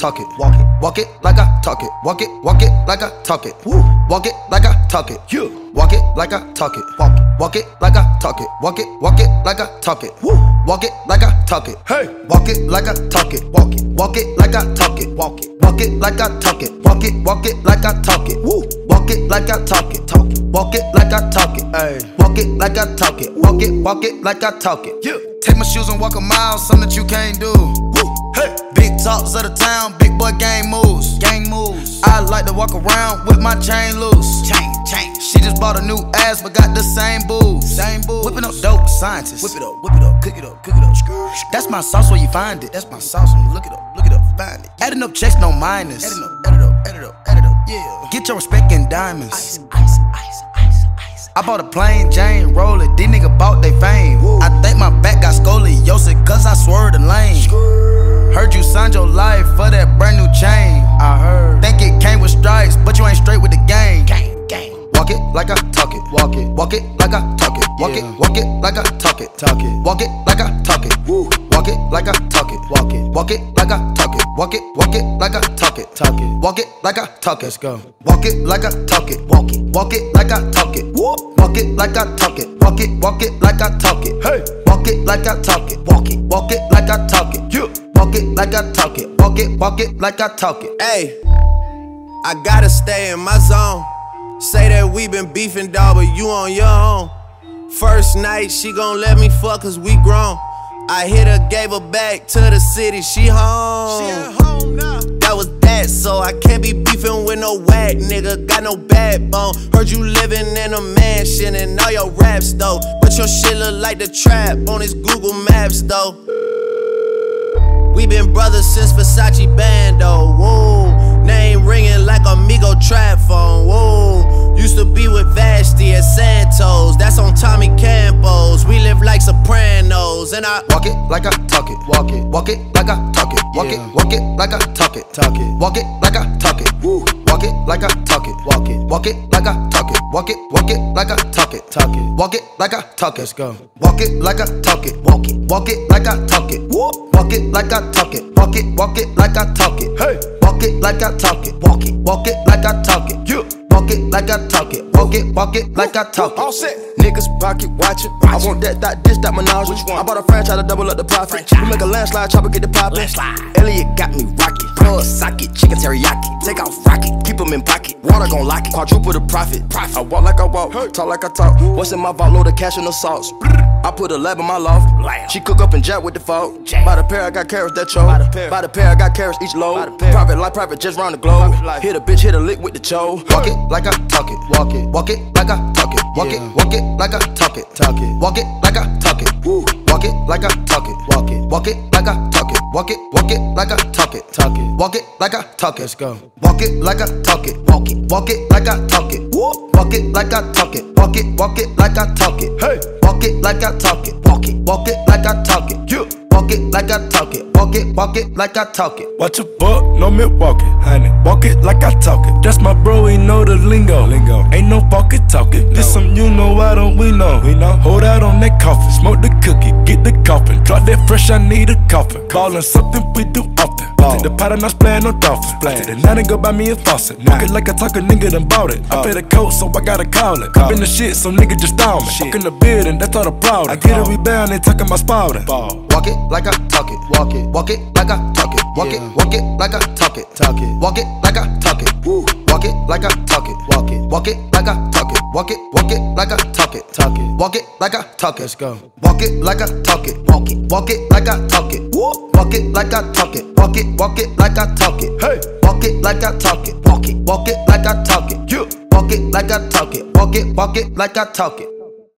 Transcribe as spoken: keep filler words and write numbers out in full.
talk it. Walk it, walk it like I talk it. Walk it, walk it like I talk it. Woo. Walk it like I talk it. Yeah. Walk it like I talk it. Walk it, walk it like I talk it. Walk it, walk it like I talk it. Woo. Walk it like I talk it. Hey. Walk it like I talk it. Walk it, walk it like I talk it. Walk it, walk it like I talk it. Walk it, walk it like I talk it. Woo. Walk it like I talk it. Talk it. Walk it like I talk it. Ay. Walk it like I talk it. Walk it, walk it like I talk it. Yeah. Take my shoes and walk a mile, something that you can't do. Woo. Hey. Big talks of the town, big boy gang moves. Gang moves. I like to walk around with my chain loose. Chain, chain. She just bought a new ass, but got the same boobs. Same boobs. Whipping up dope, scientists. Whip it up, whip it up, cook it up, cook it up. That's my sauce where you find it. That's my sauce when you look it up, look it up, find it. Adding up checks, no minus. Adding up, add it up, add it up, add it up, yeah. Get your respect in diamonds. Ice, ice, ice, ice, ice. I bought a plain Jane, roll it. These niggas bought they fame. Woo. I think my back got scoliosis, cause I swerved the lane. Skrr. Heard you signed your life for that brand new chain. I heard. Think it came with stripes, but you ain't straight with the game. Gang, gang. Walk it like I talk it. Walk it. Walk it like I talk it. Walk yeah. it. Walk it like I talk it. Talk it. Walk it like I talk it. Woo. Walk it like I talk it. Walk it. Walk it like I talk it. Walk it. Walk it like I talk it. Talk it. Walk it like I talk it. Let's go. Walk it like I talk it. Walk it. Walk it like I talk it. Woo. Walk it like I talk it. Walk it. Walk it like I talk it. Hey. Walk it like I talk it. Walk it. Walk it like I talk it. Yeah. Walk it like I talk it. Walk it. Walk it like I talk it. Hey, I gotta stay in my zone. Say that we been beefing, dawg, but you on your own. First night, she gon' let me fuck cause we grown. I hit her, gave her back to the city, she home. She at home now. That was that, so I can't be beefing with no whack nigga, got no backbone. Heard you living in a mansion and all your raps though, but your shit look like the trap on his Google Maps though. We been brothers since Versace Bando, whoa. Name ringing like Amigo trap phone, whoa. Used to be with Vashti at Santos, that's on Tommy Campos. We live like Sopranos, and I walk it like I talk it. Walk it, walk it like I talk it. Walk yeah. it, walk it like I talk it. Talk it, walk it like I talk it. Woo. Walk it like I talk it. Walk it, walk it like I talk it. Walk it, walk it like I talk it. Talk it, walk it like I talk it. Let's go. Walk it like I talk it. Walk it, walk it like I talk it. Woo. Walk it like I talk it. Walk it, walk it like I talk it. Hey. Walk it like I talk it. Walk it, walk it like I talk it. Yeah. Walk it like I talk it. Walk it, walk it like I talk it. All set. Niggas pocket watching. I want that, that, this, that menage. Which one? I bought a franchise to double up the profit. Franchise. We make a landslide, chopper get the poppin'. Elliot got me rocket. Plug socket, chicken teriyaki. Take off rocket, keep them in pocket. Water gon' lock it, quadruple the profit. profit. I walk like I walk, hey. Talk like I talk. What's in my vault? Load of cash and the sauce. I put a lab in my loft. Lamb. She cook up and jack with the fault. By the pair, I got carrots that chose. By the pair, By the pair I got carrots each load. Private life, private just round the globe. Hit a bitch, hit a lick with the cho. Walk it like I talk it. Walk it, walk it like I talk it. Walk yeah. it, walk it like I talk it. Talk it, walk it like I talk it. Woo. Walk it like I talk it. Walk it, walk it like I talk it. Walk it, walk it like I talk it. Talk it, walk it like I talk it. Let's go. Walk it like I talk it. Walk it, walk it like I talk it. Woo. Walk it like I talk it. Walk it, walk it like I talk it. Hey. Walk it like I talk it. Walk it, walk it like I talk it. Yeah. Walk it like I talk it. Walk it, walk it like I talk it. Watch a buck, no milk walking, honey. Walk it like I talk it. That's my bro, he know the lingo. Lingo. Ain't no walking talking. No. This some you know, why don't we know? We know. Hold out on that coffin, smoke the cookie, get the coffin. Drop that fresh, I need a coffin. Ballin' something we do often. Ball. Take the pot and I splayin' no dolphins. Take the nine and go buy me a faucet. Walk it like I talk a nigga done bought it. I pay the coat, so I gotta call it. Call. Been the shit, so nigga just style me. Walk in the building, that's all the problem. I get a rebound, they talking about spouting. Walk it like I talk it. Walk it, walk it like I talk it. Walk yeah. it, walk it like I talk it. Talk it, walk it like I talk it. Woo. Walk it like I talk it. Walk it, walk it like I talk it. Walk it, walk it like I talk it. Talk it, walk it like I talk it. Let's go. Walk it like I talk it. Walk it, walk it like I talk it. Woo. Walk it like I talk it. Walk it, walk it like I talk it. Hey. Walk it like I talk it. Walk it, walk it like I talk it. Yeah. Walk it like I talk it. Walk it, walk it like I talk it.